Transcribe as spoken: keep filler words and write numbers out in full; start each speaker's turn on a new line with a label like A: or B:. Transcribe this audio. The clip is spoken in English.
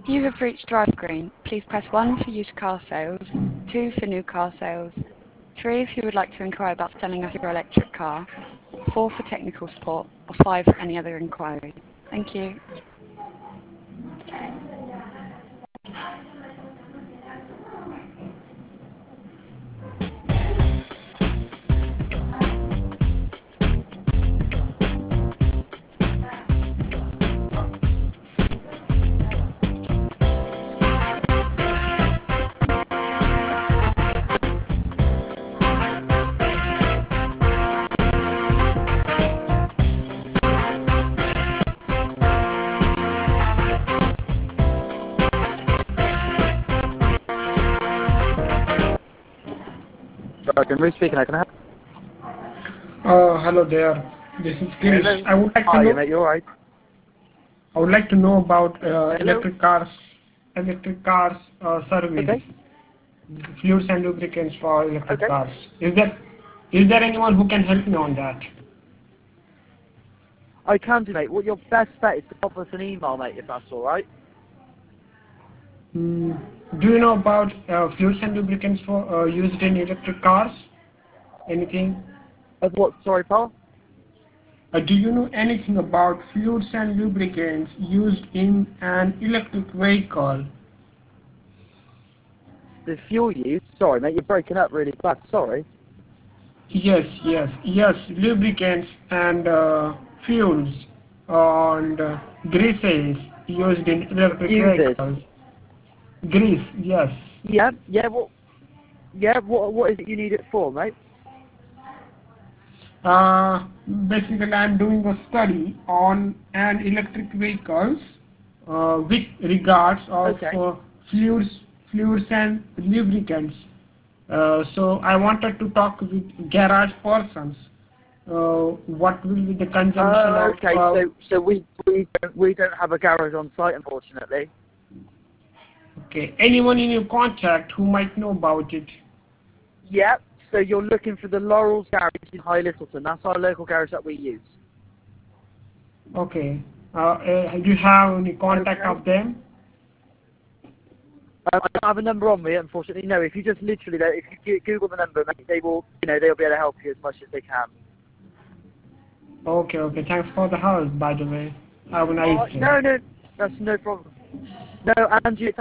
A: You have reached Drive Green. Please press one for used car sales, two for new car sales, three if you would like to inquire about selling us your electric car, four for technical support, or five for any other inquiry. Thank you.
B: Dragon Reese speaking, I can help.
C: Uh, hello there. This is Girish.
B: Hello.
C: I would like to
B: Hi,
C: know.
B: mate, you alright?
C: I would like to know about uh,
B: Hello.
C: electric cars, electric cars uh, service,
B: Okay.
C: fluids and lubricants for electric
B: Okay.
C: cars. Is there is there anyone who can help me on that?
B: I can do, mate. Well, your best bet is to pop us an email, mate, if that's alright.
C: Mm, do you know about uh, fluids and lubricants for uh, used in electric cars? Anything?
B: Of what, sorry, pal?
C: Uh, do you know anything about fluids and lubricants used in an electric vehicle?
B: The fuel use? Sorry, mate, you're breaking up really bad, sorry.
C: Yes, yes, yes, lubricants and uh, fuels and uh, greases used in electric
B: Uses?
C: vehicles. Grease, yes.
B: Yeah, yeah, what, yeah, what, what is it you need it for, mate?
C: Uh, basically, I'm doing a study on an electric vehicles uh, with regards of
B: Okay.
C: uh, fluids, fluids and lubricants. Uh, so I wanted to talk with garage persons. Uh, what will be the consumption
B: Uh,
C: of?
B: okay,
C: Uh,
B: so, so we, we, don't, we don't have a garage on site, unfortunately.
C: okay, anyone in your contact who might know about it?
B: Yep, so you're looking for the Laurels Garage in High Littleton. That's our local garage that we use.
C: Okay. Uh, uh, do you have any contact
B: Okay.
C: of them?
B: Um, I don't have a number on me, unfortunately. No, if you just literally, though, if you Google the number, mate, they will, you know, they'll be able to help you as much as they can.
C: Okay, okay. Thanks for the help, by the way. Have a
B: All
C: nice
B: right.
C: day.
B: No, no, that's no problem. No, Andrew,